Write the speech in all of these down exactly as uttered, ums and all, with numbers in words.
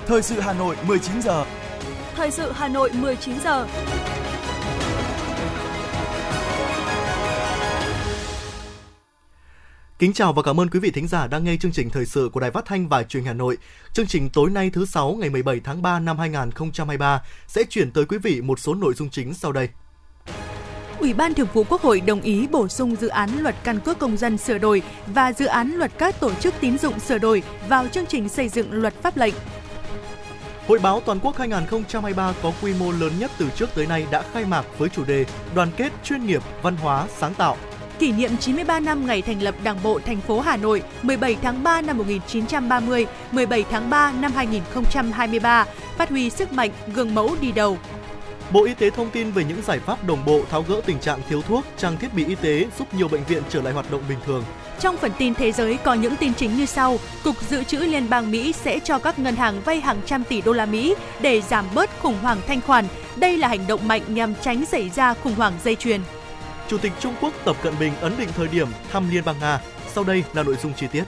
Thời sự Hà Nội mười chín giờ. Thời sự Hà Nội mười chín giờ. Kính chào và cảm ơn quý vị thính giả đang nghe chương trình thời sự của Đài Phát thanh và Truyền hình Hà Nội. Chương trình tối nay thứ sáu ngày mười bảy tháng ba năm hai nghìn không trăm hai mươi ba sẽ chuyển tới quý vị một số nội dung chính sau đây. Ủy ban Thường vụ Quốc hội đồng ý bổ sung dự án Luật Căn cước công dân sửa đổi và dự án Luật các tổ chức tín dụng sửa đổi vào chương trình xây dựng luật pháp lệnh. Hội báo Toàn quốc hai nghìn không trăm hai mươi ba có quy mô lớn nhất từ trước tới nay đã khai mạc với chủ đề Đoàn kết, chuyên nghiệp, văn hóa, sáng tạo. Kỷ niệm chín mươi ba năm ngày thành lập Đảng bộ thành phố Hà Nội, mười bảy tháng ba năm một nghìn chín trăm ba mươi, mười bảy tháng ba năm hai nghìn không trăm hai mươi ba, phát huy sức mạnh, gương mẫu đi đầu. Bộ Y tế thông tin về những giải pháp đồng bộ tháo gỡ tình trạng thiếu thuốc, trang thiết bị y tế giúp nhiều bệnh viện trở lại hoạt động bình thường. Trong phần tin thế giới có những tin chính như sau: Cục Dự trữ Liên bang Mỹ sẽ cho các ngân hàng vay hàng trăm tỷ đô la Mỹ để giảm bớt khủng hoảng thanh khoản. Đây là hành động mạnh nhằm tránh xảy ra khủng hoảng dây chuyền. Chủ tịch Trung Quốc Tập Cận Bình ấn định thời điểm thăm Liên bang Nga. Sau đây là nội dung chi tiết.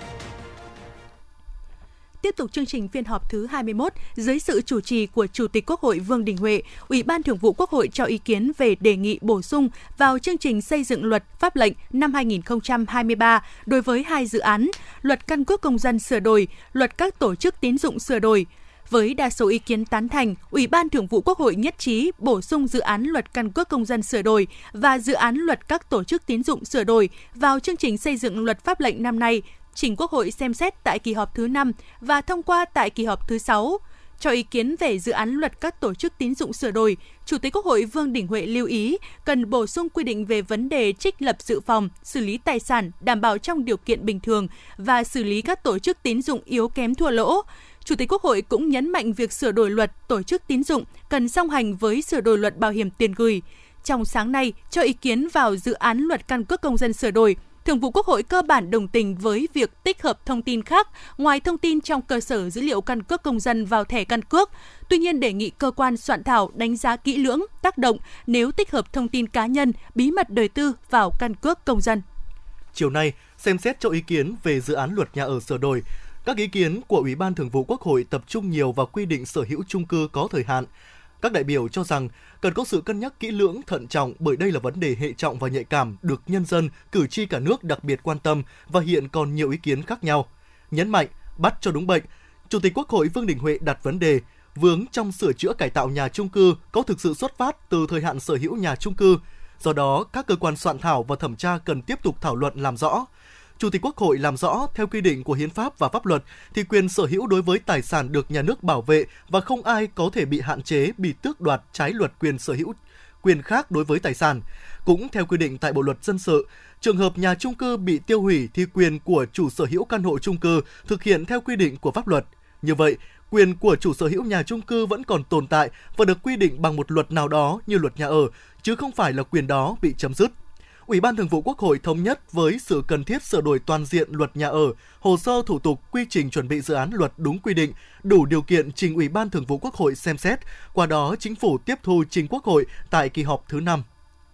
Tiếp tục chương trình phiên họp thứ hai mươi mốt, dưới sự chủ trì của Chủ tịch Quốc hội Vương Đình Huệ, Ủy ban Thường vụ Quốc hội cho ý kiến về đề nghị bổ sung vào chương trình xây dựng luật pháp lệnh năm hai nghìn không trăm hai mươi ba đối với hai dự án Luật Căn cước công dân sửa đổi, Luật các tổ chức tín dụng sửa đổi. Với đa số ý kiến tán thành, Ủy ban Thường vụ Quốc hội nhất trí bổ sung dự án Luật Căn cước công dân sửa đổi và dự án Luật các tổ chức tín dụng sửa đổi vào chương trình xây dựng luật pháp lệnh năm nay, trình Quốc hội xem xét tại kỳ họp thứ năm và thông qua tại kỳ họp thứ sáu. Cho ý kiến về dự án Luật các tổ chức tín dụng sửa đổi, Chủ tịch Quốc hội Vương Đình Huệ lưu ý cần bổ sung quy định về vấn đề trích lập dự phòng, xử lý tài sản đảm bảo trong điều kiện bình thường và xử lý các tổ chức tín dụng yếu kém thua lỗ. Chủ tịch Quốc hội cũng nhấn mạnh việc sửa đổi luật tổ chức tín dụng cần song hành với sửa đổi luật bảo hiểm tiền gửi. Trong sáng nay, cho ý kiến vào dự án Luật Căn cước công dân sửa đổi, Thường vụ Quốc hội cơ bản đồng tình với việc tích hợp thông tin khác ngoài thông tin trong cơ sở dữ liệu căn cước công dân vào thẻ căn cước. Tuy nhiên, đề nghị cơ quan soạn thảo đánh giá kỹ lưỡng tác động nếu tích hợp thông tin cá nhân, bí mật đời tư vào căn cước công dân. Chiều nay, xem xét cho ý kiến về dự án Luật nhà ở sửa đổi. Các ý kiến của Ủy ban Thường vụ Quốc hội tập trung nhiều vào quy định sở hữu chung cư có thời hạn. Các đại biểu cho rằng cần có sự cân nhắc kỹ lưỡng, thận trọng bởi đây là vấn đề hệ trọng và nhạy cảm được nhân dân, cử tri cả nước đặc biệt quan tâm và hiện còn nhiều ý kiến khác nhau. Nhấn mạnh, bắt cho đúng bệnh, Chủ tịch Quốc hội Vương Đình Huệ đặt vấn đề vướng trong sửa chữa cải tạo nhà chung cư có thực sự xuất phát từ thời hạn sở hữu nhà chung cư. Do đó, các cơ quan soạn thảo và thẩm tra cần tiếp tục thảo luận làm rõ. Chủ tịch Quốc hội làm rõ, theo quy định của Hiến pháp và pháp luật, thì quyền sở hữu đối với tài sản được nhà nước bảo vệ và không ai có thể bị hạn chế, bị tước đoạt trái luật quyền sở hữu quyền khác đối với tài sản. Cũng theo quy định tại Bộ luật dân sự, trường hợp nhà chung cư bị tiêu hủy thì quyền của chủ sở hữu căn hộ chung cư thực hiện theo quy định của pháp luật. Như vậy, quyền của chủ sở hữu nhà chung cư vẫn còn tồn tại và được quy định bằng một luật nào đó như luật nhà ở, chứ không phải là quyền đó bị chấm dứt. Ủy ban Thường vụ Quốc hội thống nhất với sự cần thiết sửa đổi toàn diện luật nhà ở, hồ sơ thủ tục, quy trình chuẩn bị dự án luật đúng quy định, đủ điều kiện trình Ủy ban Thường vụ Quốc hội xem xét, qua đó Chính phủ tiếp thu trình Quốc hội tại kỳ họp thứ năm.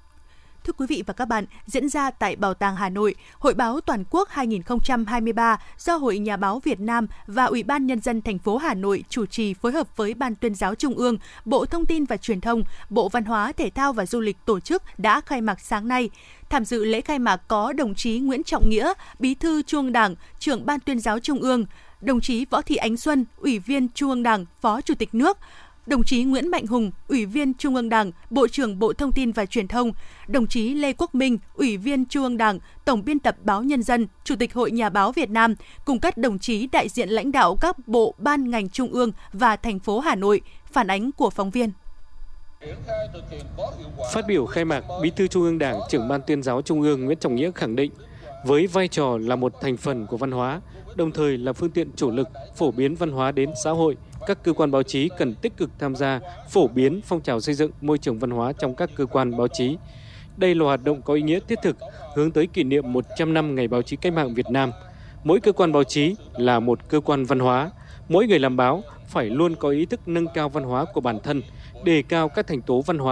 Thưa quý vị và các bạn, diễn ra tại Bảo tàng Hà Nội, Hội báo Toàn quốc hai nghìn không trăm hai mươi ba do Hội Nhà báo Việt Nam và Ủy ban Nhân dân thành phố Hà Nội chủ trì phối hợp với Ban Tuyên giáo Trung ương, Bộ Thông tin và Truyền thông, Bộ Văn hóa, Thể thao và Du lịch tổ chức đã khai mạc sáng nay. Tham dự lễ khai mạc có đồng chí Nguyễn Trọng Nghĩa, Bí thư Trung ương Đảng, Trưởng Ban Tuyên giáo Trung ương, đồng chí Võ Thị Ánh Xuân, Ủy viên Trung ương Đảng, Phó Chủ tịch nước, đồng chí Nguyễn Mạnh Hùng, Ủy viên Trung ương Đảng, Bộ trưởng Bộ Thông tin và Truyền thông, đồng chí Lê Quốc Minh, Ủy viên Trung ương Đảng, Tổng biên tập Báo Nhân dân, Chủ tịch Hội Nhà báo Việt Nam, cùng các đồng chí đại diện lãnh đạo các bộ ban ngành trung ương và thành phố Hà Nội. Phản ánh của phóng viên. Phát biểu khai mạc, Bí thư Trung ương Đảng, Trưởng Ban Tuyên giáo Trung ương Nguyễn Trọng Nghĩa khẳng định, với vai trò là một thành phần của văn hóa, đồng thời là phương tiện chủ lực phổ biến văn hóa đến xã hội, các cơ quan báo chí cần tích cực tham gia phổ biến phong trào xây dựng môi trường văn hóa trong các cơ quan báo chí. Đây là hoạt động có ý nghĩa thiết thực hướng tới kỷ niệm một trăm năm Ngày Báo chí Cách mạng Việt Nam. Mỗi cơ quan báo chí là một cơ quan văn hóa. Mỗi người làm báo phải luôn có ý thức nâng cao văn hóa của bản thân, đề cao các thành tố văn hóa,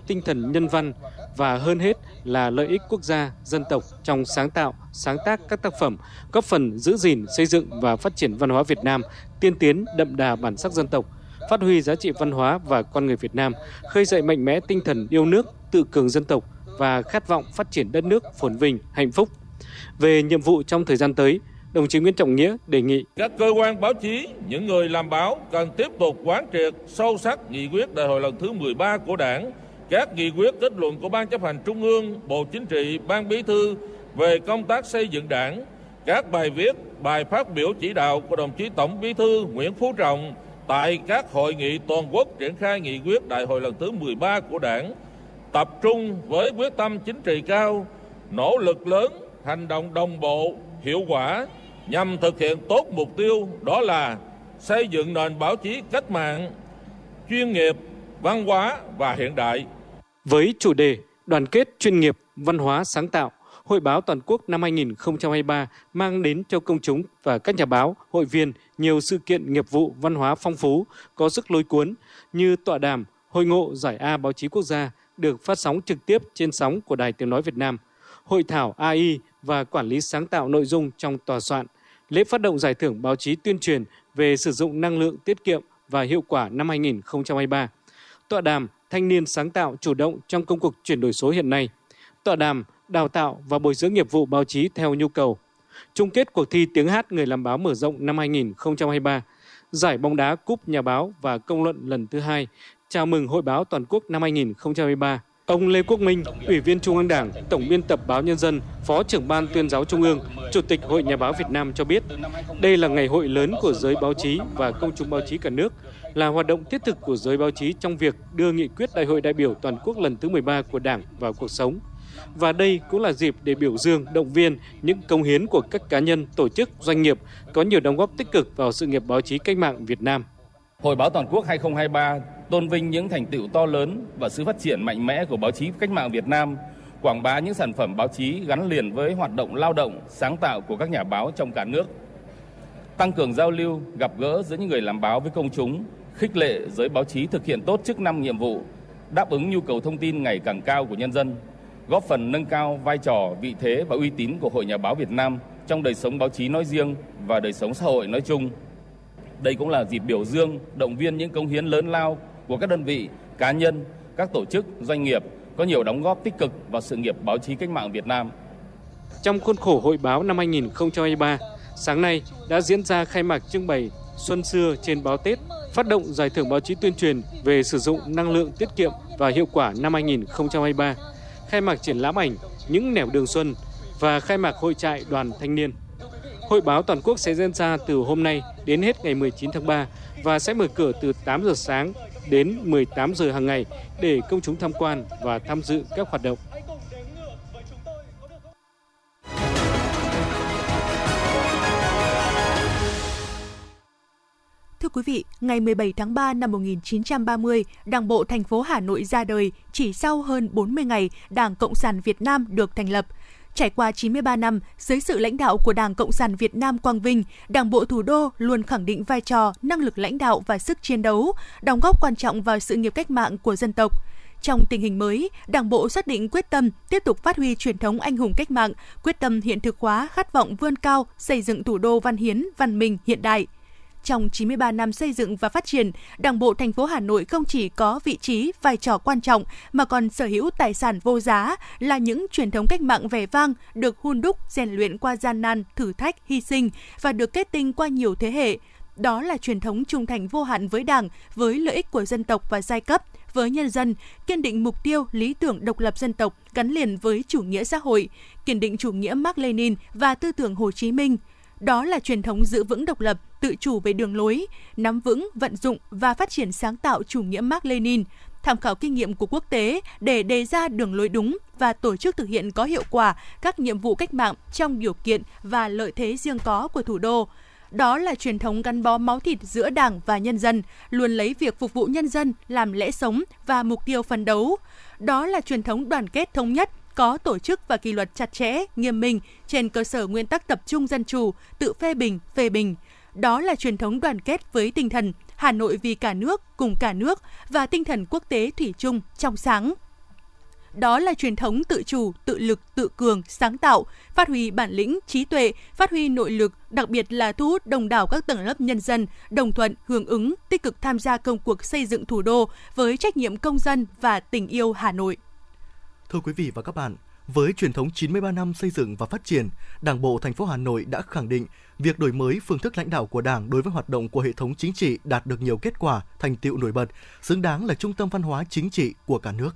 tinh thần nhân văn và hơn hết là lợi ích quốc gia, dân tộc trong sáng tạo, sáng tác các tác phẩm, góp phần giữ gìn, xây dựng và phát triển văn hóa Việt Nam, tiên tiến, đậm đà bản sắc dân tộc, phát huy giá trị văn hóa và con người Việt Nam, khơi dậy mạnh mẽ tinh thần yêu nước, tự cường dân tộc và khát vọng phát triển đất nước phồn vinh, hạnh phúc. Về nhiệm vụ trong thời gian tới, đồng chí Nguyễn Trọng Nghĩa đề nghị các cơ quan báo chí, những người làm báo cần tiếp tục quán triệt sâu sắc nghị quyết đại hội lần thứ mười ba của Đảng, các nghị quyết kết luận của Ban Chấp hành Trung ương, Bộ Chính trị, Ban Bí thư về công tác xây dựng Đảng, các bài viết, bài phát biểu chỉ đạo của đồng chí Tổng Bí thư Nguyễn Phú Trọng tại các hội nghị toàn quốc triển khai nghị quyết đại hội lần thứ mười ba của Đảng, tập trung với quyết tâm chính trị cao, nỗ lực lớn, hành động đồng bộ, hiệu quả nhằm thực hiện tốt mục tiêu đó là xây dựng nền báo chí cách mạng, chuyên nghiệp, văn hóa và hiện đại. Với chủ đề đoàn kết chuyên nghiệp, văn hóa sáng tạo, Hội báo toàn quốc năm hai nghìn không trăm hai mươi ba mang đến cho công chúng và các nhà báo, hội viên nhiều sự kiện nghiệp vụ văn hóa phong phú, có sức lôi cuốn như tọa đàm, hội ngộ giải A báo chí quốc gia được phát sóng trực tiếp trên sóng của Đài Tiếng nói Việt Nam, hội thảo a i và quản lý sáng tạo nội dung trong tòa soạn, lễ phát động giải thưởng báo chí tuyên truyền về sử dụng năng lượng tiết kiệm và hiệu quả năm hai nghìn không trăm hai mươi ba, tọa đàm thanh niên sáng tạo chủ động trong công cuộc chuyển đổi số hiện nay, tọa đàm đào tạo và bồi dưỡng nghiệp vụ báo chí theo nhu cầu, chung kết cuộc thi tiếng hát người làm báo mở rộng năm hai nghìn không trăm hai mươi ba, giải bóng đá cúp nhà báo và công luận lần thứ hai, chào mừng Hội báo toàn quốc năm hai nghìn không trăm hai mươi ba. Ông Lê Quốc Minh, Ủy viên Trung ương Đảng, Tổng biên tập Báo Nhân dân, Phó trưởng Ban Tuyên giáo Trung ương, Chủ tịch Hội Nhà báo Việt Nam cho biết, đây là ngày hội lớn của giới báo chí và công chúng báo chí cả nước, là hoạt động thiết thực của giới báo chí trong việc đưa nghị quyết Đại hội đại biểu toàn quốc lần thứ mười ba của Đảng vào cuộc sống. Và đây cũng là dịp để biểu dương, động viên những công hiến của các cá nhân, tổ chức, doanh nghiệp có nhiều đóng góp tích cực vào sự nghiệp báo chí cách mạng Việt Nam. Hội báo toàn quốc hai không hai ba tôn vinh những thành tựu to lớn và sự phát triển mạnh mẽ của báo chí cách mạng Việt Nam, quảng bá những sản phẩm báo chí gắn liền với hoạt động lao động, sáng tạo của các nhà báo trong cả nước, tăng cường giao lưu, gặp gỡ giữa những người làm báo với công chúng, khích lệ giới báo chí thực hiện tốt chức năng nhiệm vụ, đáp ứng nhu cầu thông tin ngày càng cao của nhân dân, góp phần nâng cao vai trò, vị thế và uy tín của Hội Nhà báo Việt Nam trong đời sống báo chí nói riêng và đời sống xã hội nói chung. Đây cũng là dịp biểu dương, động viên những cống hiến lớn lao của các đơn vị, cá nhân, các tổ chức, doanh nghiệp có nhiều đóng góp tích cực vào sự nghiệp báo chí cách mạng Việt Nam. Trong khuôn khổ Hội báo năm hai nghìn không trăm hai mươi ba, sáng nay đã diễn ra khai mạc trưng bày Xuân xưa trên báo Tết, phát động giải thưởng báo chí tuyên truyền về sử dụng năng lượng tiết kiệm và hiệu quả năm hai nghìn không trăm hai mươi ba, khai mạc triển lãm ảnh Những nẻo đường xuân và khai mạc hội trại đoàn thanh niên. Hội báo toàn quốc sẽ diễn ra từ hôm nay đến hết ngày mười chín tháng ba và sẽ mở cửa từ tám giờ sáng đến mười tám giờ hàng ngày để công chúng tham quan và tham dự các hoạt động. Thưa quý vị, ngày mười bảy tháng ba năm một nghìn chín trăm ba mươi, Đảng bộ thành phố Hà Nội ra đời chỉ sau hơn bốn mươi ngày Đảng Cộng sản Việt Nam được thành lập. Trải qua chín mươi ba năm, dưới sự lãnh đạo của Đảng Cộng sản Việt Nam quang vinh, Đảng bộ thủ đô luôn khẳng định vai trò, năng lực lãnh đạo và sức chiến đấu, đóng góp quan trọng vào sự nghiệp cách mạng của dân tộc. Trong tình hình mới, Đảng bộ xác định quyết tâm tiếp tục phát huy truyền thống anh hùng cách mạng, quyết tâm hiện thực hóa khát vọng vươn cao, xây dựng thủ đô văn hiến, văn minh, hiện đại. Trong chín mươi ba năm xây dựng và phát triển, Đảng bộ thành phố Hà Nội không chỉ có vị trí, vai trò quan trọng mà còn sở hữu tài sản vô giá là những truyền thống cách mạng vẻ vang được hun đúc, rèn luyện qua gian nan, thử thách, hy sinh và được kết tinh qua nhiều thế hệ. Đó là truyền thống trung thành vô hạn với Đảng, với lợi ích của dân tộc và giai cấp, với nhân dân, kiên định mục tiêu, lý tưởng độc lập dân tộc gắn liền với chủ nghĩa xã hội, kiên định chủ nghĩa Mác Lênin và tư tưởng Hồ Chí Minh. Đó là truyền thống giữ vững độc lập, tự chủ về đường lối, nắm vững, vận dụng và phát triển sáng tạo chủ nghĩa Mác Lênin, tham khảo kinh nghiệm của quốc tế để đề ra đường lối đúng và tổ chức thực hiện có hiệu quả các nhiệm vụ cách mạng trong điều kiện và lợi thế riêng có của thủ đô. Đó là truyền thống gắn bó máu thịt giữa Đảng và nhân dân, luôn lấy việc phục vụ nhân dân làm lẽ sống và mục tiêu phấn đấu. Đó là truyền thống đoàn kết thống nhất, có tổ chức và kỷ luật chặt chẽ, nghiêm minh trên cơ sở nguyên tắc tập trung dân chủ, tự phê bình, phê bình. Đó là truyền thống đoàn kết với tinh thần Hà Nội vì cả nước, cùng cả nước và tinh thần quốc tế thủy chung, trong sáng. đó là truyền thống tự chủ, tự lực, tự cường, sáng tạo, phát huy bản lĩnh, trí tuệ, phát huy nội lực, đặc biệt là thu hút đông đảo các tầng lớp nhân dân, đồng thuận, hưởng ứng, tích cực tham gia công cuộc xây dựng thủ đô với trách nhiệm công dân và tình yêu Hà Nội. Thưa quý vị và các bạn, với truyền thống chín mươi ba năm xây dựng và phát triển, Đảng bộ thành phố Hà Nội đã khẳng định việc đổi mới phương thức lãnh đạo của Đảng đối với hoạt động của hệ thống chính trị đạt được nhiều kết quả, thành tựu nổi bật, xứng đáng là trung tâm văn hóa chính trị của cả nước.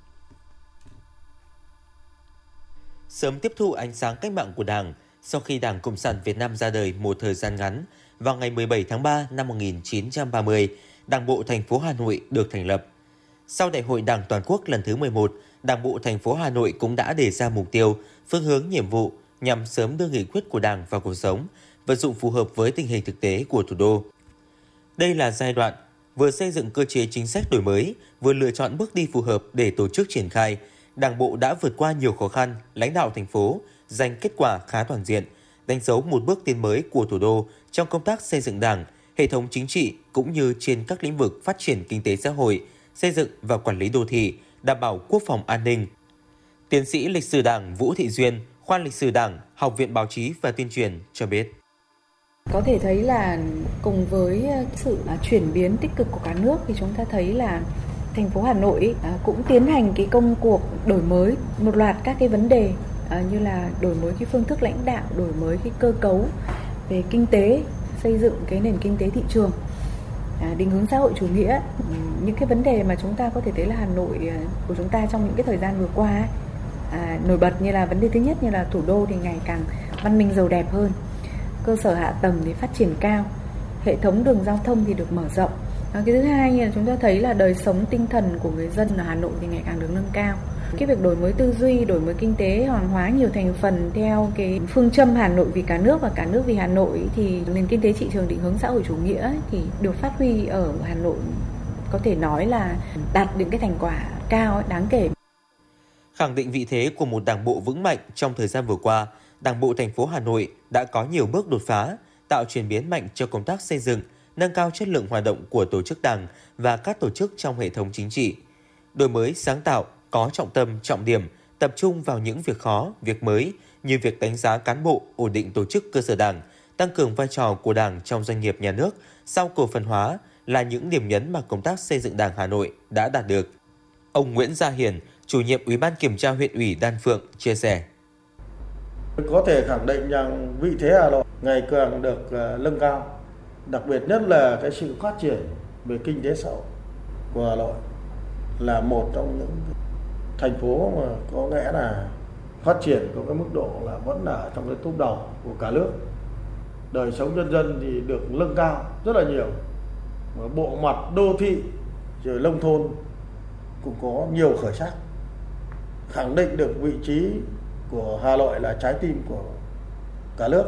Sớm tiếp thu ánh sáng cách mạng của Đảng, sau khi Đảng Cộng sản Việt Nam ra đời một thời gian ngắn, vào ngày mười bảy tháng ba năm một nghìn chín trăm ba mươi, Đảng bộ thành phố Hà Nội được thành lập. Sau Đại hội Đảng toàn quốc lần thứ mười một, Đảng bộ thành phố Hà Nội cũng đã đề ra mục tiêu, phương hướng nhiệm vụ nhằm sớm đưa nghị quyết của Đảng vào cuộc sống, vận dụng phù hợp với tình hình thực tế của thủ đô. Đây là giai đoạn vừa xây dựng cơ chế chính sách đổi mới, vừa lựa chọn bước đi phù hợp để tổ chức triển khai. Đảng bộ đã vượt qua nhiều khó khăn, lãnh đạo thành phố giành kết quả khá toàn diện, đánh dấu một bước tiến mới của thủ đô trong công tác xây dựng Đảng, hệ thống chính trị cũng như trên các lĩnh vực phát triển kinh tế xã hội, xây dựng và quản lý đô thị, đảm bảo quốc phòng an ninh. Tiến sĩ lịch sử Đảng Vũ Thị Duyên, khoa lịch sử Đảng, Học viện Báo chí và Tuyên truyền cho biết. Có thể thấy là cùng với sự chuyển biến tích cực của cả nước thì chúng ta thấy là thành phố Hà Nội cũng tiến hành cái công cuộc đổi mới một loạt các cái vấn đề như là đổi mới cái phương thức lãnh đạo, đổi mới cái cơ cấu về kinh tế, xây dựng cái nền kinh tế thị trường, định hướng xã hội chủ nghĩa. Những cái vấn đề mà chúng ta có thể thấy là Hà Nội của chúng ta trong những cái thời gian vừa qua à, nổi bật như là vấn đề thứ nhất như là thủ đô thì ngày càng văn minh giàu đẹp hơn, cơ sở hạ tầng thì phát triển cao, hệ thống đường giao thông thì được mở rộng. À, cái thứ hai như là chúng ta thấy là đời sống tinh thần của người dân ở Hà Nội thì ngày càng được nâng cao. Cái việc đổi mới tư duy, đổi mới kinh tế hoàng hóa nhiều thành phần theo cái phương châm Hà Nội vì cả nước và cả nước vì Hà Nội thì nền kinh tế thị trường định hướng xã hội chủ nghĩa thì được phát huy ở Hà Nội, có thể nói là đạt những cái thành quả cao đáng kể. Khẳng định vị thế của một đảng bộ vững mạnh trong thời gian vừa qua, Đảng bộ thành phố Hà Nội đã có nhiều bước đột phá, tạo chuyển biến mạnh cho công tác xây dựng, nâng cao chất lượng hoạt động của tổ chức Đảng và các tổ chức trong hệ thống chính trị. Đổi mới sáng tạo, có trọng tâm, trọng điểm, tập trung vào những việc khó, việc mới như việc đánh giá cán bộ, ổn định tổ chức cơ sở Đảng, tăng cường vai trò của Đảng trong doanh nghiệp nhà nước sau cổ phần hóa là những điểm nhấn mà công tác xây dựng Đảng Hà Nội đã đạt được. Ông Nguyễn Gia Hiển, chủ nhiệm Ủy ban Kiểm tra huyện ủy Đan Phượng chia sẻ. Có thể khẳng định rằng vị thế Hà Nội ngày càng được nâng cao, đặc biệt nhất là cái sự phát triển về kinh tế xã hội của Hà Nội là một trong những thành phố mà có nghĩa là phát triển có cái mức độ là vẫn là trong cái top đầu của cả nước. Đời sống nhân dân thì được nâng cao rất là nhiều. Và bộ mặt đô thị rồi nông thôn cũng có nhiều khởi sắc, khẳng định được vị trí của Hà Nội là trái tim của cả nước.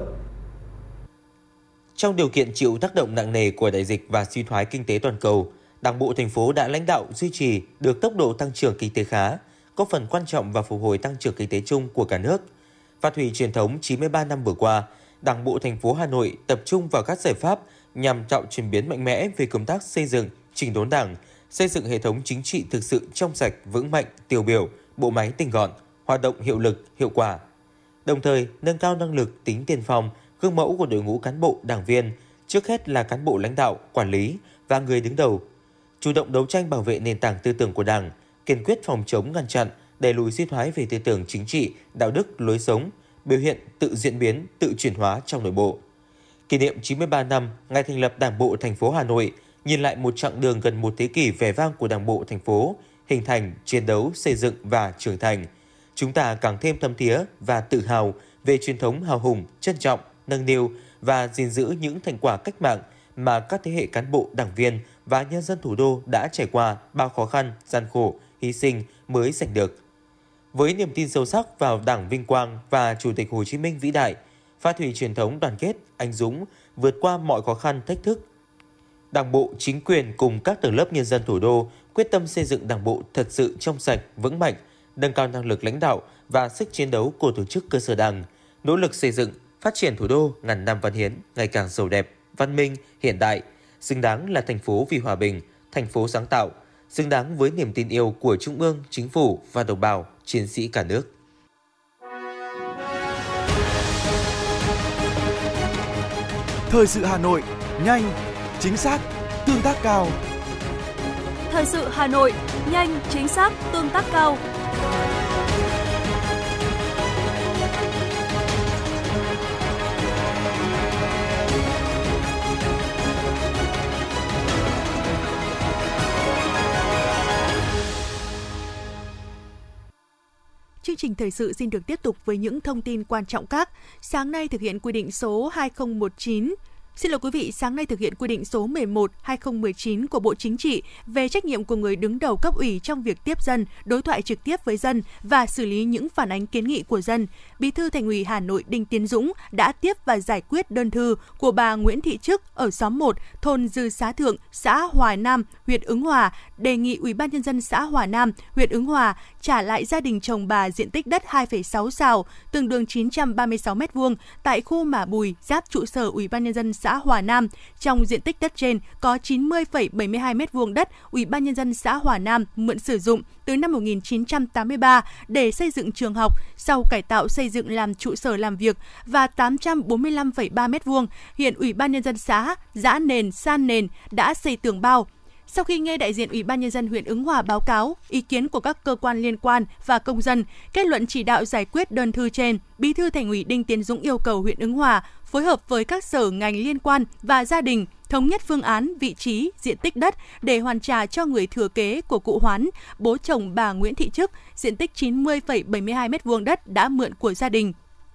Trong điều kiện chịu tác động nặng nề của đại dịch và suy thoái kinh tế toàn cầu, Đảng bộ thành phố đã lãnh đạo duy trì được tốc độ tăng trưởng kinh tế khá, có phần quan trọng vào phục hồi tăng trưởng kinh tế chung của cả nước. Phát huy truyền thống chín mươi ba năm vừa qua, Đảng bộ thành phố Hà Nội tập trung vào các giải pháp nhằm tạo chuyển biến mạnh mẽ về công tác xây dựng, chỉnh đốn Đảng, xây dựng hệ thống chính trị thực sự trong sạch, vững mạnh, tiêu biểu, bộ máy tinh gọn, hoạt động hiệu lực, hiệu quả. Đồng thời, nâng cao năng lực, tính tiên phong, gương mẫu của đội ngũ cán bộ, đảng viên, trước hết là cán bộ lãnh đạo, quản lý và người đứng đầu. Chủ động đấu tranh bảo vệ nền tảng tư tưởng của Đảng, kiên quyết phòng chống ngăn chặn, đẩy lùi suy thoái về tư tưởng chính trị, đạo đức, lối sống, biểu hiện tự diễn biến, tự chuyển hóa trong nội bộ. Kỷ niệm chín mươi ba năm ngày thành lập Đảng bộ thành phố Hà Nội, nhìn lại một chặng đường gần một thế kỷ vẻ vang của Đảng bộ thành phố, hình thành, chiến đấu, xây dựng và trưởng thành, chúng ta càng thêm thấm thía và tự hào về truyền thống hào hùng, trân trọng, nâng niu và gìn giữ những thành quả cách mạng mà các thế hệ cán bộ, đảng viên và nhân dân thủ đô đã trải qua bao khó khăn, gian khổ, hy sinh mới giành được. Với niềm tin sâu sắc vào Đảng vinh quang và Chủ tịch Hồ Chí Minh vĩ đại, phát huy truyền thống đoàn kết, anh dũng, vượt qua mọi khó khăn, thách thức, Đảng bộ, chính quyền cùng các tầng lớp nhân dân thủ đô quyết tâm xây dựng Đảng bộ thật sự trong sạch, vững mạnh, nâng cao năng lực lãnh đạo và sức chiến đấu của tổ chức cơ sở Đảng, nỗ lực xây dựng, phát triển thủ đô ngàn năm văn hiến ngày càng giàu đẹp, văn minh, hiện đại, xứng đáng là thành phố vì hòa bình, thành phố sáng tạo, xứng đáng với niềm tin yêu của Trung ương, Chính phủ và đồng bào, chiến sĩ cả nước. Thời sự Hà Nội, nhanh, chính xác, tương tác cao. Thời sự Hà Nội, nhanh, chính xác, tương tác cao. Chương trình thời sự xin được tiếp tục với những thông tin quan trọng khác. Sáng nay thực hiện quy định số hai không một chín Xin lỗi quý vị, sáng nay thực hiện quy định số mười một trên hai không một chín của Bộ Chính trị về trách nhiệm của người đứng đầu cấp ủy trong việc tiếp dân, đối thoại trực tiếp với dân và xử lý những phản ánh kiến nghị của dân, Bí thư Thành ủy Hà Nội Đinh Tiến Dũng đã tiếp và giải quyết đơn thư của bà Nguyễn Thị Trức ở xóm một, thôn Dư Xá Thượng, xã Hòa Nam, huyện Ứng Hòa, đề nghị Ủy ban nhân dân xã Hòa Nam, huyện Ứng Hòa trả lại gia đình chồng bà diện tích đất hai phẩy sáu sào, tương đương chín trăm ba mươi sáu mét vuông tại khu Mả Bùi, giáp trụ sở Ủy ban nhân dân xã Hòa Nam. Trong diện tích đất trên có chín mươi phẩy bảy mươi hai mét vuông đất Ủy ban nhân dân xã Hòa Nam mượn sử dụng từ năm một nghìn chín trăm tám mươi ba để xây dựng trường học, sau cải tạo xây dựng làm trụ sở làm việc, và tám trăm bốn mươi lăm phẩy ba mét vuông hiện Ủy ban nhân dân xã giã nền, san nền, đã xây tường bao. Sau khi nghe đại diện Ủy ban nhân dân huyện Ứng Hòa báo cáo ý kiến của các cơ quan liên quan và công dân, kết luận chỉ đạo giải quyết đơn thư trên, Bí thư Thành ủy Đinh Tiến Dũng yêu cầu huyện Ứng Hòa phối hợp với các sở ngành liên quan và gia đình thống nhất phương án, vị trí, diện tích đất để hoàn trả cho người thừa kế của cụ Hoán, bố chồng bà Nguyễn Thị Trức, diện tích chín mươi phẩy bảy mươi hai mét vuông đất đã mượn của gia đình.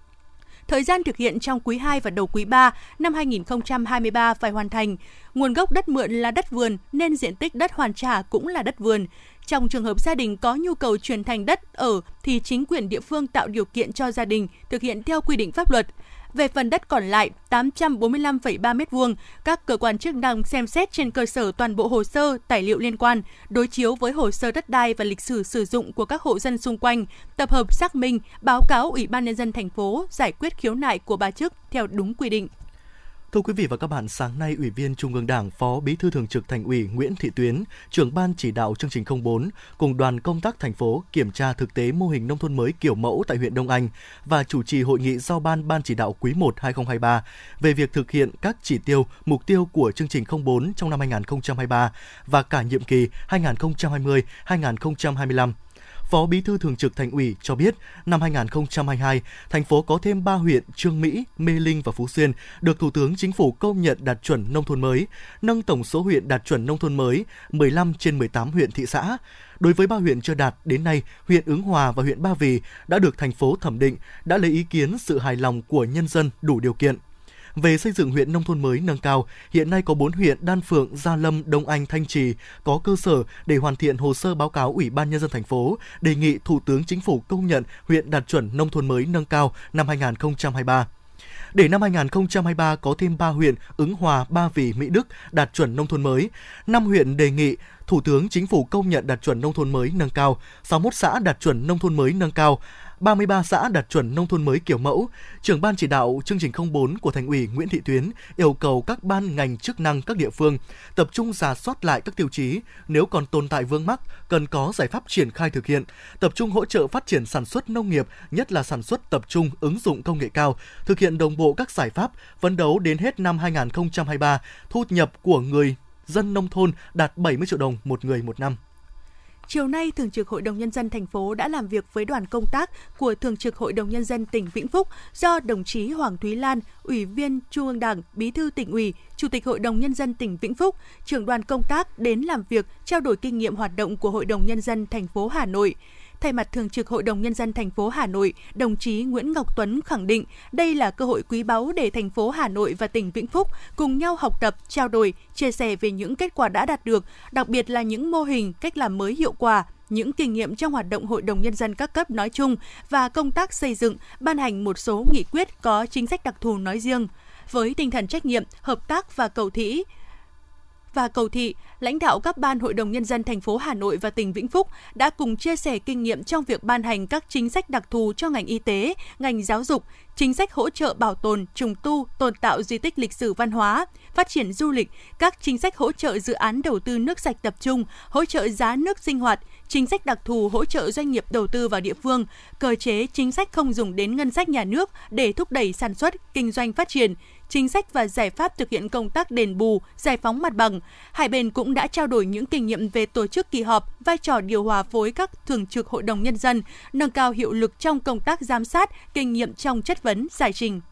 Thời gian thực hiện trong quý hai và đầu quý ba năm hai nghìn không trăm hai mươi ba phải hoàn thành. Nguồn gốc đất mượn là đất vườn nên diện tích đất hoàn trả cũng là đất vườn. Trong trường hợp gia đình có nhu cầu chuyển thành đất ở thì chính quyền địa phương tạo điều kiện cho gia đình thực hiện theo quy định pháp luật. Về phần đất còn lại tám trăm bốn mươi lăm phẩy ba mét vuông, các cơ quan chức năng xem xét trên cơ sở toàn bộ hồ sơ, tài liệu liên quan, đối chiếu với hồ sơ đất đai và lịch sử sử dụng của các hộ dân xung quanh, tập hợp xác minh, báo cáo Ủy ban nhân dân thành phố giải quyết khiếu nại của bà Trức theo đúng quy định. Thưa quý vị và các bạn, sáng nay, Ủy viên Trung ương Đảng, Phó Bí thư Thường trực Thành ủy Nguyễn Thị Tuyến, trưởng ban chỉ đạo chương trình không bốn cùng đoàn công tác thành phố kiểm tra thực tế mô hình nông thôn mới kiểu mẫu tại huyện Đông Anh và chủ trì hội nghị giao ban ban chỉ đạo quý một hai không hai ba về việc thực hiện các chỉ tiêu, mục tiêu của chương trình không bốn trong năm hai nghìn không trăm hai mươi ba và cả nhiệm kỳ hai nghìn không trăm hai mươi đến hai nghìn không trăm hai mươi lăm. Phó Bí thư Thường trực Thành ủy cho biết, năm hai nghìn không trăm hai mươi hai, thành phố có thêm ba huyện Chương Mỹ, Mê Linh và Phú Xuyên được Thủ tướng Chính phủ công nhận đạt chuẩn nông thôn mới, nâng tổng số huyện đạt chuẩn nông thôn mới mười lăm trên mười tám huyện thị xã. Đối với ba huyện chưa đạt, đến nay, huyện Ứng Hòa và huyện Ba Vì đã được thành phố thẩm định, đã lấy ý kiến sự hài lòng của nhân dân đủ điều kiện. Về xây dựng huyện nông thôn mới nâng cao, hiện nay có bốn huyện Đan Phượng, Gia Lâm, Đông Anh, Thanh Trì có cơ sở để hoàn thiện hồ sơ báo cáo Ủy ban nhân dân thành phố, đề nghị Thủ tướng Chính phủ công nhận huyện đạt chuẩn nông thôn mới nâng cao năm hai nghìn không trăm hai mươi ba. Để năm hai nghìn không trăm hai mươi ba có thêm ba huyện Ứng Hòa, Ba Vì, Mỹ Đức đạt chuẩn nông thôn mới, năm huyện đề nghị Thủ tướng Chính phủ công nhận đạt chuẩn nông thôn mới nâng cao, sáu mươi mốt xã đạt chuẩn nông thôn mới nâng cao, ba mươi ba xã đạt chuẩn nông thôn mới kiểu mẫu. Trưởng ban chỉ đạo chương trình không bốn của Thành ủy Nguyễn Thị Tuyến yêu cầu các ban ngành chức năng các địa phương tập trung rà soát lại các tiêu chí, nếu còn tồn tại vướng mắc cần có giải pháp triển khai thực hiện, tập trung hỗ trợ phát triển sản xuất nông nghiệp, nhất là sản xuất tập trung ứng dụng công nghệ cao, thực hiện đồng bộ các giải pháp, phấn đấu đến hết năm hai nghìn không trăm hai mươi ba, thu nhập của người dân nông thôn đạt bảy mươi triệu đồng một người một năm. Chiều nay, Thường trực Hội đồng Nhân dân thành phố đã làm việc với đoàn công tác của Thường trực Hội đồng Nhân dân tỉnh Vĩnh Phúc do đồng chí Hoàng Thúy Lan, Ủy viên Trung ương Đảng, Bí thư Tỉnh ủy, Chủ tịch Hội đồng Nhân dân tỉnh Vĩnh Phúc, trưởng đoàn công tác đến làm việc, trao đổi kinh nghiệm hoạt động của Hội đồng Nhân dân thành phố Hà Nội. Thay mặt Thường trực Hội đồng Nhân dân thành phố Hà Nội, đồng chí Nguyễn Ngọc Tuấn khẳng định đây là cơ hội quý báu để thành phố Hà Nội và tỉnh Vĩnh Phúc cùng nhau học tập, trao đổi, chia sẻ về những kết quả đã đạt được, đặc biệt là những mô hình, cách làm mới hiệu quả, những kinh nghiệm trong hoạt động Hội đồng Nhân dân các cấp nói chung và công tác xây dựng, ban hành một số nghị quyết có chính sách đặc thù nói riêng. Với tinh thần trách nhiệm, hợp tác và cầu thị, và cầu thị, lãnh đạo các ban Hội đồng Nhân dân thành phố Hà Nội và tỉnh Vĩnh Phúc đã cùng chia sẻ kinh nghiệm trong việc ban hành các chính sách đặc thù cho ngành y tế, ngành giáo dục, chính sách hỗ trợ bảo tồn, trùng tu, tồn tạo di tích lịch sử văn hóa, phát triển du lịch, các chính sách hỗ trợ dự án đầu tư nước sạch tập trung, hỗ trợ giá nước sinh hoạt, chính sách đặc thù hỗ trợ doanh nghiệp đầu tư vào địa phương, cơ chế chính sách không dùng đến ngân sách nhà nước để thúc đẩy sản xuất, kinh doanh phát triển, chính sách và giải pháp thực hiện công tác đền bù, giải phóng mặt bằng. Hai bên cũng đã trao đổi những kinh nghiệm về tổ chức kỳ họp, vai trò điều hòa phối các thường trực Hội đồng Nhân dân, nâng cao hiệu lực trong công tác giám sát, kinh nghiệm trong chất vấn, giải trình.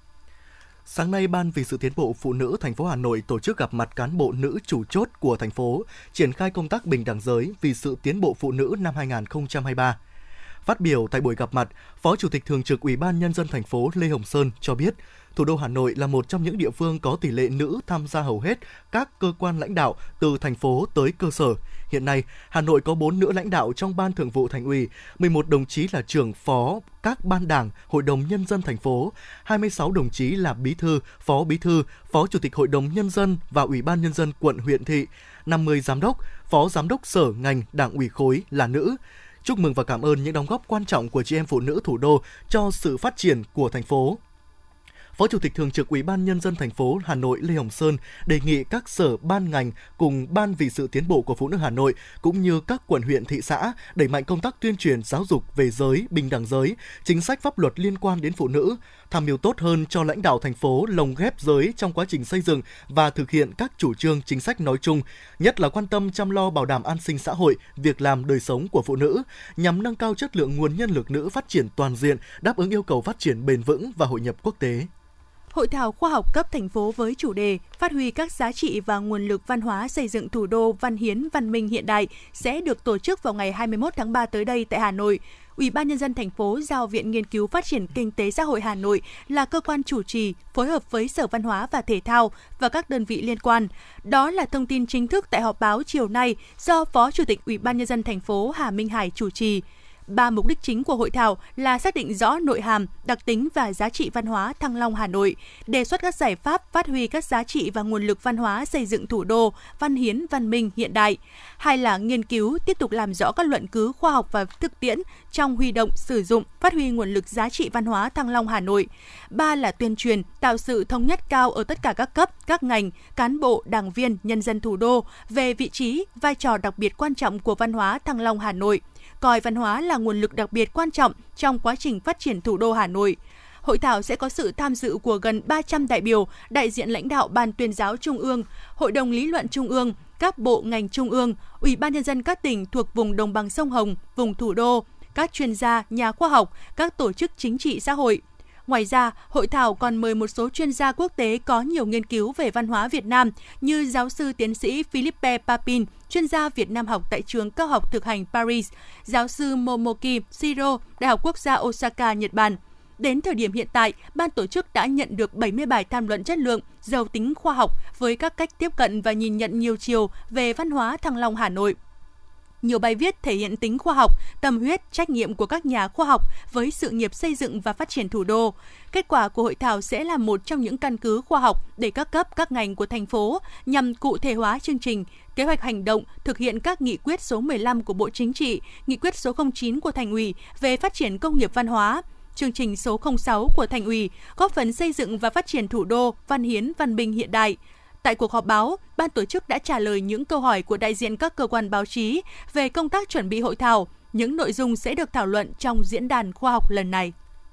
Sáng nay, Ban vì sự tiến bộ phụ nữ thành phố Hà Nội tổ chức gặp mặt cán bộ nữ chủ chốt của thành phố, triển khai công tác bình đẳng giới vì sự tiến bộ phụ nữ năm hai không hai ba. Phát biểu tại buổi gặp mặt, Phó Chủ tịch Thường trực Ủy ban Nhân dân thành phố Lê Hồng Sơn cho biết, thủ đô Hà Nội là một trong những địa phương có tỷ lệ nữ tham gia hầu hết các cơ quan lãnh đạo từ thành phố tới cơ sở. Hiện nay, Hà Nội có bốn nữ lãnh đạo trong Ban Thường vụ Thành ủy, mười một đồng chí là trưởng phó các ban đảng, Hội đồng Nhân dân thành phố, hai mươi sáu đồng chí là bí thư, phó bí thư, phó chủ tịch Hội đồng Nhân dân và Ủy ban Nhân dân quận huyện thị, năm mươi giám đốc, phó giám đốc sở ngành đảng ủy khối là nữ. Chúc mừng và cảm ơn những đóng góp quan trọng của chị em phụ nữ thủ đô cho sự phát triển của thành phố. Phó Chủ tịch Thường trực Ủy ban Nhân dân thành phố Hà Nội Lê Hồng Sơn đề nghị các sở ban ngành cùng Ban vì sự tiến bộ của phụ nữ Hà Nội cũng như các quận huyện thị xã đẩy mạnh công tác tuyên truyền giáo dục về giới, bình đẳng giới, chính sách pháp luật liên quan đến phụ nữ, tham mưu tốt hơn cho lãnh đạo thành phố lồng ghép giới trong quá trình xây dựng và thực hiện các chủ trương chính sách nói chung, nhất là quan tâm chăm lo bảo đảm an sinh xã hội, việc làm đời sống của phụ nữ, nhằm nâng cao chất lượng nguồn nhân lực nữ phát triển toàn diện, đáp ứng yêu cầu phát triển bền vững và hội nhập quốc tế. Hội thảo khoa học cấp thành phố với chủ đề phát huy các giá trị và nguồn lực văn hóa xây dựng thủ đô văn hiến văn minh hiện đại sẽ được tổ chức vào ngày hai mươi mốt tháng ba tới đây tại Hà Nội. Ủy ban Nhân dân thành phố giao Viện Nghiên cứu Phát triển Kinh tế Xã hội Hà Nội là cơ quan chủ trì, phối hợp với Sở Văn hóa và Thể thao và các đơn vị liên quan. Đó là thông tin chính thức tại họp báo chiều nay do Phó Chủ tịch Ủy ban Nhân dân thành phố Hà Minh Hải chủ trì. Ba mục đích chính của hội thảo là xác định rõ nội hàm, đặc tính và giá trị văn hóa Thăng Long Hà Nội, đề xuất các giải pháp phát huy các giá trị và nguồn lực văn hóa xây dựng thủ đô văn hiến văn minh hiện đại. Hai là nghiên cứu, tiếp tục làm rõ các luận cứ khoa học và thực tiễn trong huy động, sử dụng, phát huy nguồn lực giá trị văn hóa Thăng Long Hà Nội. Ba là tuyên truyền, tạo sự thống nhất cao ở tất cả các cấp, các ngành, cán bộ, đảng viên, nhân dân thủ đô về vị trí, vai trò đặc biệt quan trọng của văn hóa Thăng Long Hà Nội, coi văn hóa là nguồn lực đặc biệt quan trọng trong quá trình phát triển thủ đô Hà Nội. Hội thảo sẽ có sự tham dự của gần ba trăm đại biểu, đại diện lãnh đạo Ban Tuyên giáo Trung ương, Hội đồng Lý luận Trung ương, các bộ ngành Trung ương, Ủy ban Nhân dân các tỉnh thuộc vùng đồng bằng sông Hồng, vùng thủ đô, các chuyên gia, nhà khoa học, các tổ chức chính trị xã hội. Ngoài ra, hội thảo còn mời một số chuyên gia quốc tế có nhiều nghiên cứu về văn hóa Việt Nam như giáo sư tiến sĩ Philippe Papin, chuyên gia Việt Nam học tại trường cao học thực hành Paris, giáo sư Momoki Shiro, Đại học Quốc gia Osaka, Nhật Bản. Đến thời điểm hiện tại, ban tổ chức đã nhận được bảy mươi bài tham luận chất lượng, giàu tính khoa học với các cách tiếp cận và nhìn nhận nhiều chiều về văn hóa Thăng Long Hà Nội. Nhiều bài viết thể hiện tính khoa học, tâm huyết, trách nhiệm của các nhà khoa học với sự nghiệp xây dựng và phát triển thủ đô. Kết quả của hội thảo sẽ là một trong những căn cứ khoa học để các cấp, các ngành của thành phố nhằm cụ thể hóa chương trình, kế hoạch hành động, thực hiện các nghị quyết số mười lăm của Bộ Chính trị, nghị quyết số không chín của Thành ủy về phát triển công nghiệp văn hóa, chương trình số không sáu của Thành ủy, góp phần xây dựng và phát triển thủ đô văn hiến văn minh hiện đại. Tại cuộc họp báo, ban tổ chức đã trả lời những câu hỏi của đại diện các cơ quan báo chí về công tác chuẩn bị hội thảo. Những nội dung sẽ được thảo luận trong diễn đàn khoa học lần này.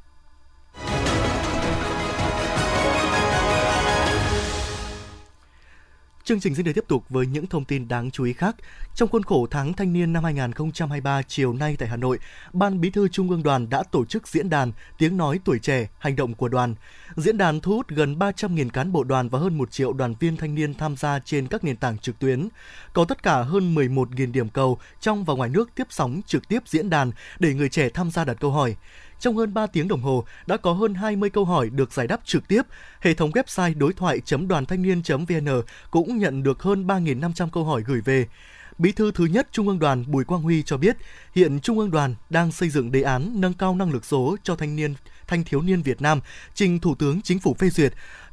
Chương trình xin được tiếp tục với những thông tin đáng chú ý khác. Trong khuôn khổ tháng Thanh niên năm hai không hai ba chiều nay tại Hà Nội, Ban Bí thư Trung ương Đoàn đã tổ chức diễn đàn Tiếng nói tuổi trẻ, hành động của đoàn. Diễn đàn thu hút gần ba trăm nghìn cán bộ đoàn và hơn một triệu đoàn viên thanh niên tham gia trên các nền tảng trực tuyến. Có tất cả hơn mười một nghìn điểm cầu trong và ngoài nước tiếp sóng trực tiếp diễn đàn để người trẻ tham gia đặt câu hỏi. Trong hơn ba tiếng đồng hồ, đã có hơn hai mươi câu hỏi được giải đáp trực tiếp. Hệ thống website đối thoại chấm đoàn thanh niên chấm vn cũng nhận được hơn ba nghìn năm trăm câu hỏi gửi về. Bí thư thứ nhất Trung ương Đoàn Bùi Quang Huy cho biết, hiện Trung ương Đoàn đang xây dựng đề án nâng cao năng lực số cho thanh niên, thanh thiếu niên Việt Nam, trình Thủ tướng Chính phủ phê duyệt.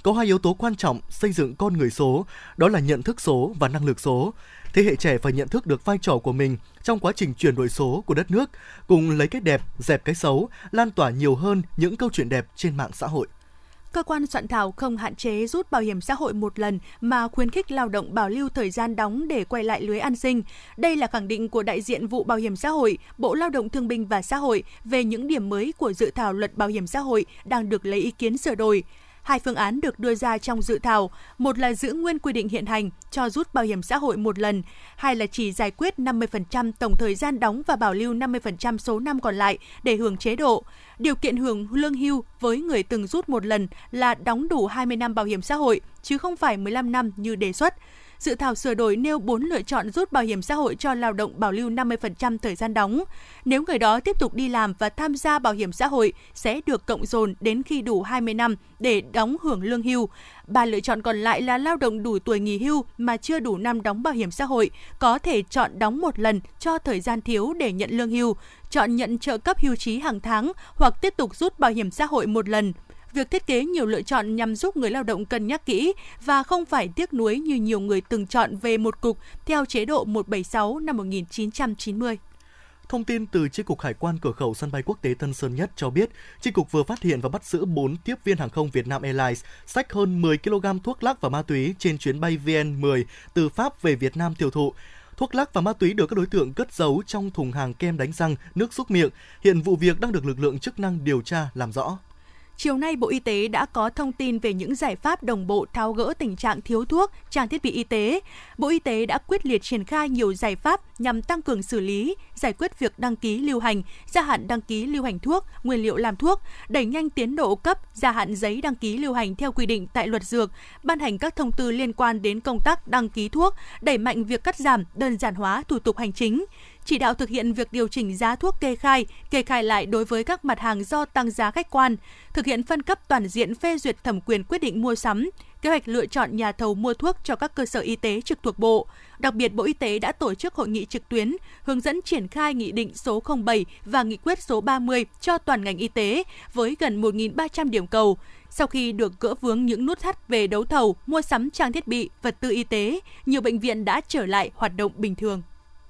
có hai yếu tố quan trọng xây dựng con người số, đó là nhận thức số và năng lực số. Thế hệ trẻ phải nhận thức được vai trò của mình trong quá trình chuyển đổi số của đất nước, cùng lấy cái đẹp, dẹp cái xấu, lan tỏa nhiều hơn những câu chuyện đẹp trên mạng xã hội. Cơ quan soạn thảo không hạn chế rút bảo hiểm xã hội một lần mà khuyến khích lao động bảo lưu thời gian đóng để quay lại lưới an sinh. Đây là khẳng định của đại diện vụ Bảo hiểm xã hội, Bộ Lao động Thương binh và Xã hội về những điểm mới của dự thảo luật bảo hiểm xã hội đang được lấy ý kiến sửa đổi. Hai phương án được đưa ra trong dự thảo, một là giữ nguyên quy định hiện hành cho rút bảo hiểm xã hội một lần, hai là chỉ giải quyết năm mươi phần trăm tổng thời gian đóng và bảo lưu năm mươi phần trăm số năm còn lại để hưởng chế độ. Điều kiện hưởng lương hưu với người từng rút một lần là đóng đủ hai mươi năm bảo hiểm xã hội, chứ không phải mười lăm năm như đề xuất. Dự thảo sửa đổi nêu bốn lựa chọn rút bảo hiểm xã hội cho lao động bảo lưu năm mươi phần trăm thời gian đóng. Nếu người đó tiếp tục đi làm và tham gia bảo hiểm xã hội sẽ được cộng dồn đến khi đủ hai mươi năm để đóng hưởng lương hưu. Ba lựa chọn còn lại là lao động đủ tuổi nghỉ hưu mà chưa đủ năm đóng bảo hiểm xã hội, có thể chọn đóng một lần cho thời gian thiếu để nhận lương hưu, chọn nhận trợ cấp hưu trí hàng tháng hoặc tiếp tục rút bảo hiểm xã hội một lần. Việc thiết kế nhiều lựa chọn nhằm giúp người lao động cân nhắc kỹ và không phải tiếc nuối như nhiều người từng chọn về một cục theo chế độ một trăm bảy mươi sáu năm một nghìn chín trăm chín mươi. Thông tin từ Chi cục Hải quan cửa khẩu sân bay quốc tế Tân Sơn Nhất cho biết, Chi cục vừa phát hiện và bắt giữ bốn tiếp viên hàng không Vietnam Airlines xách hơn mười ki lô gam thuốc lắc và ma túy trên chuyến bay V N mười từ Pháp về Việt Nam tiêu thụ. Thuốc lắc và ma túy được các đối tượng cất giấu trong thùng hàng kem đánh răng, nước súc miệng. Hiện vụ việc đang được lực lượng chức năng điều tra làm rõ. Chiều nay, Bộ Y tế đã có thông tin về những giải pháp đồng bộ tháo gỡ tình trạng thiếu thuốc, trang thiết bị y tế. Bộ Y tế đã quyết liệt triển khai nhiều giải pháp nhằm tăng cường xử lý, giải quyết việc đăng ký lưu hành, gia hạn đăng ký lưu hành thuốc, nguyên liệu làm thuốc, đẩy nhanh tiến độ cấp, gia hạn giấy đăng ký lưu hành theo quy định tại Luật Dược, ban hành các thông tư liên quan đến công tác đăng ký thuốc, đẩy mạnh việc cắt giảm, đơn giản hóa thủ tục hành chính. Chỉ đạo thực hiện việc điều chỉnh giá thuốc kê khai, kê khai lại đối với các mặt hàng do tăng giá khách quan, thực hiện phân cấp toàn diện phê duyệt thẩm quyền quyết định mua sắm, kế hoạch lựa chọn nhà thầu mua thuốc cho các cơ sở y tế trực thuộc Bộ. Đặc biệt, Bộ Y tế đã tổ chức hội nghị trực tuyến, hướng dẫn triển khai Nghị định số không bảy và Nghị quyết số ba mươi cho toàn ngành y tế với gần một nghìn ba trăm điểm cầu. Sau khi được gỡ vướng những nút thắt về đấu thầu, mua sắm trang thiết bị, vật tư y tế, nhiều bệnh viện đã trở lại hoạt động bình thường.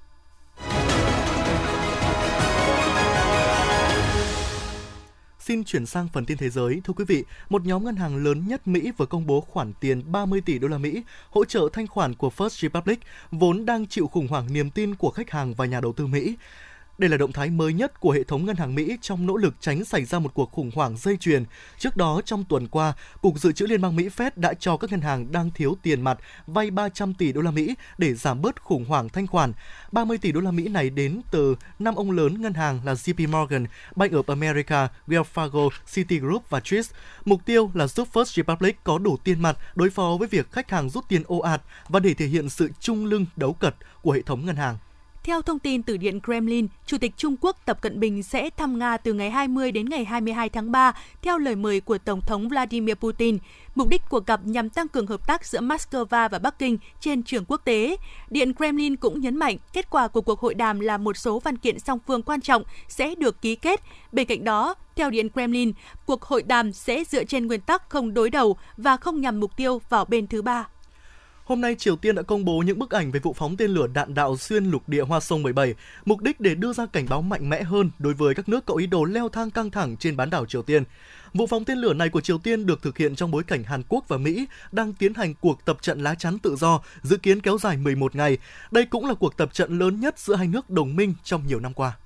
Xin chuyển sang phần tin thế giới. Thưa quý vị, một nhóm ngân hàng lớn nhất Mỹ vừa công bố khoản tiền ba mươi tỷ đô la Mỹ hỗ trợ thanh khoản của First Republic, vốn đang chịu khủng hoảng niềm tin của khách hàng và nhà đầu tư Mỹ. Đây là động thái mới nhất của hệ thống ngân hàng Mỹ trong nỗ lực tránh xảy ra một cuộc khủng hoảng dây chuyền. Trước đó, trong tuần qua, Cục Dự trữ Liên bang Mỹ Fed đã cho các ngân hàng đang thiếu tiền mặt vay ba trăm tỷ đô la Mỹ để giảm bớt khủng hoảng thanh khoản. ba mươi tỷ đô la Mỹ này đến từ năm ông lớn ngân hàng là J P Morgan, Bank of America, Wells Fargo, Citigroup và Truist. Mục tiêu là giúp First Republic có đủ tiền mặt đối phó với việc khách hàng rút tiền ồ ạt và để thể hiện sự trung lưng đấu cật của hệ thống ngân hàng. Theo thông tin từ Điện Kremlin, Chủ tịch Trung Quốc Tập Cận Bình sẽ thăm Nga từ ngày hai mươi đến ngày hai mươi hai tháng ba theo lời mời của Tổng thống Vladimir Putin. Mục đích cuộc gặp nhằm tăng cường hợp tác giữa Moscow và Bắc Kinh trên trường quốc tế. Điện Kremlin cũng nhấn mạnh kết quả của cuộc hội đàm là một số văn kiện song phương quan trọng sẽ được ký kết. Bên cạnh đó, theo Điện Kremlin, cuộc hội đàm sẽ dựa trên nguyên tắc không đối đầu và không nhằm mục tiêu vào bên thứ ba. Hôm nay, Triều Tiên đã công bố những bức ảnh về vụ phóng tên lửa đạn đạo xuyên lục địa Hoa Sông mười bảy, mục đích để đưa ra cảnh báo mạnh mẽ hơn đối với các nước có ý đồ leo thang căng thẳng trên bán đảo Triều Tiên. Vụ phóng tên lửa này của Triều Tiên được thực hiện trong bối cảnh Hàn Quốc và Mỹ đang tiến hành cuộc tập trận lá chắn tự do, dự kiến kéo dài mười một ngày. Đây cũng là cuộc tập trận lớn nhất giữa hai nước đồng minh trong nhiều năm qua.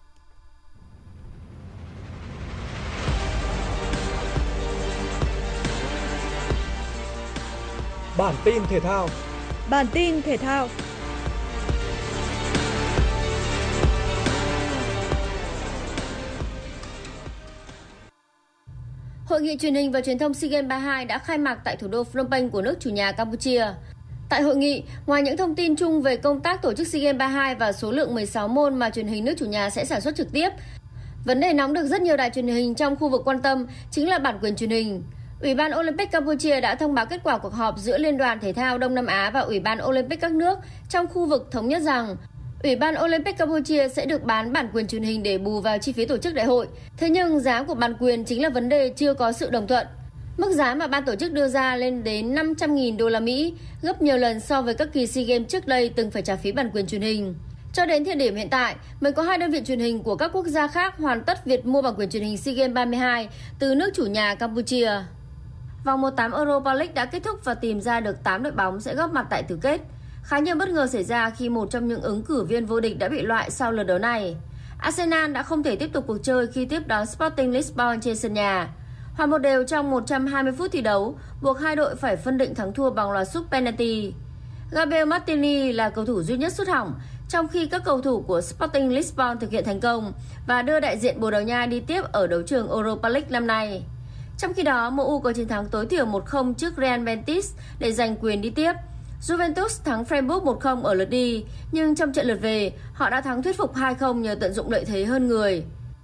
Bản tin thể thao. Bản tin thể thao. Hội nghị truyền hình và truyền thông SEA Games ba mươi hai đã khai mạc tại thủ đô Phnom Penh của nước chủ nhà Campuchia. Tại hội nghị, ngoài những thông tin chung về công tác tổ chức SEA Games ba mươi hai và số lượng mười sáu môn mà truyền hình nước chủ nhà sẽ sản xuất trực tiếp, vấn đề nóng được rất nhiều đài truyền hình trong khu vực quan tâm chính là bản quyền truyền hình. Ủy ban Olympic Campuchia đã thông báo kết quả cuộc họp giữa Liên đoàn Thể thao Đông Nam Á và Ủy ban Olympic các nước trong khu vực thống nhất rằng Ủy ban Olympic Campuchia sẽ được bán bản quyền truyền hình để bù vào chi phí tổ chức đại hội. Thế nhưng giá của bản quyền chính là vấn đề chưa có sự đồng thuận. Mức giá mà ban tổ chức đưa ra lên đến năm trăm nghìn đô la Mỹ, gấp nhiều lần so với các kỳ SEA Games trước đây từng phải trả phí bản quyền truyền hình. Cho đến thời điểm hiện tại, mới có hai đơn vị truyền hình của các quốc gia khác hoàn tất việc mua bản quyền truyền hình SEA Games ba mươi hai từ nước chủ nhà Campuchia. Vòng một phần tám Europa League đã kết thúc và tìm ra được tám đội bóng sẽ góp mặt tại tứ kết. Khá nhiều bất ngờ xảy ra khi một trong những ứng cử viên vô địch đã bị loại sau lượt đấu này. Arsenal đã không thể tiếp tục cuộc chơi khi tiếp đón Sporting Lisbon trên sân nhà. Hòa một đều trong một trăm hai mươi phút thi đấu, buộc hai đội phải phân định thắng thua bằng loạt sút penalty. Gabriel Martinelli là cầu thủ duy nhất sút hỏng, trong khi các cầu thủ của Sporting Lisbon thực hiện thành công và đưa đại diện Bồ Đào Nha đi tiếp ở đấu trường Europa League năm nay. Trong khi đó, em u có chiến thắng tối thiểu một không trước Real Betis để giành quyền đi tiếp. Juventus thắng Freiburg một không ở lượt đi, nhưng trong trận lượt về, họ đã thắng thuyết phục hai không nhờ tận dụng lợi thế hơn người.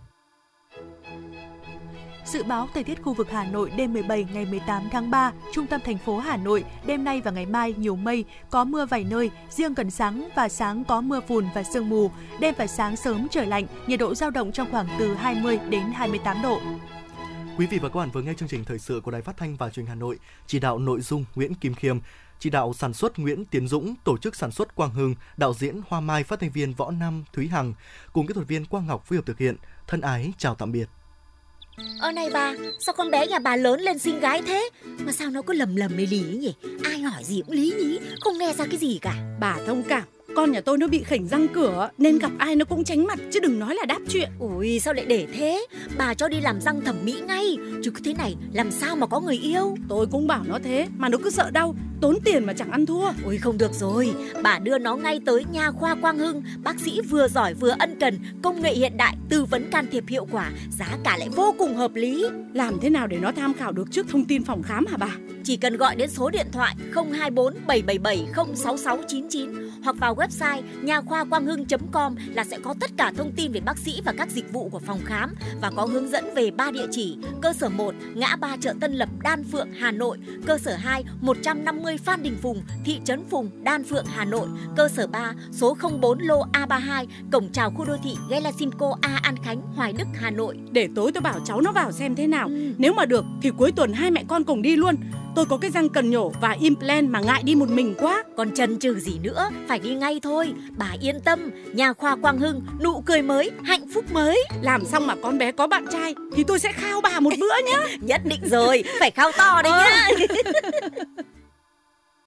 Dự báo thời tiết khu vực Hà Nội đêm mười bảy ngày mười tám tháng ba, trung tâm thành phố Hà Nội, đêm nay và ngày mai nhiều mây, có mưa vài nơi, riêng gần sáng và sáng có mưa phùn và sương mù, đêm và sáng sớm trời lạnh, nhiệt độ dao động trong khoảng từ hai mươi đến hai mươi tám độ. Quý vị và các bạn vừa nghe chương trình thời sự của Đài Phát thanh và Truyền hình Hà Nội, chỉ đạo nội dung Nguyễn Kim Khiêm, chỉ đạo sản xuất Nguyễn Tiến Dũng, tổ chức sản xuất Quang Hưng, đạo diễn Hoa Mai, phát thanh viên Võ Nam, Thúy Hằng, cùng kỹ thuật viên Quang Ngọc phối hợp thực hiện. Thân ái chào tạm biệt. Ơ này bà, sao con bé nhà bà lớn lên xinh gái thế? Mà sao nó cứ lầm lầm lì lì nhỉ? Ai hỏi gì cũng lý nhí, không nghe ra cái gì cả. Bà thông cảm, con nhà tôi nó bị khểnh răng cửa nên gặp ai nó cũng tránh mặt chứ đừng nói là đáp chuyện. Ui sao lại để thế? Bà cho đi làm răng thẩm mỹ ngay, chứ cứ thế này làm sao mà có người yêu? Tôi cũng bảo nó thế mà nó cứ sợ đau, tốn tiền mà chẳng ăn thua. Ui không được rồi, bà đưa nó ngay tới nha khoa Quang Hưng, bác sĩ vừa giỏi vừa ân cần, công nghệ hiện đại, tư vấn can thiệp hiệu quả, giá cả lại vô cùng hợp lý. Làm thế nào để nó tham khảo được trước thông tin phòng khám hả bà? Chỉ cần gọi đến số điện thoại không hai bốn bảy bảy bảy không sáu sáu chín chín hoặc vào website nha khoa quang hưng chấm com là sẽ có tất cả thông tin về bác sĩ và các dịch vụ của phòng khám, và có hướng dẫn về ba địa chỉ: cơ sở một ngã ba chợ Tân Lập, Đan Phượng, Hà Nội; cơ sở hai một trăm năm mươi Phan Đình Phùng, thị trấn Phùng, Đan Phượng, Hà Nội; cơ sở ba số không bốn lô A ba mươi hai, cổng chào khu đô thị Gelasimco A An Khánh, Hoài Đức, Hà Nội. Để tối tôi bảo cháu nó vào xem thế nào. Ừ. Nếu mà được thì cuối tuần hai mẹ con cùng đi luôn. Tôi có cái răng cần nhổ và implant mà ngại đi một mình quá. Còn chần chừ gì nữa, phải đi ngay thôi. Bà yên tâm, nha khoa Quang Hưng, nụ cười mới, hạnh phúc mới. Làm xong mà con bé có bạn trai thì tôi sẽ khao bà một bữa nhá. Nhất định rồi, phải khao to đấy nhá.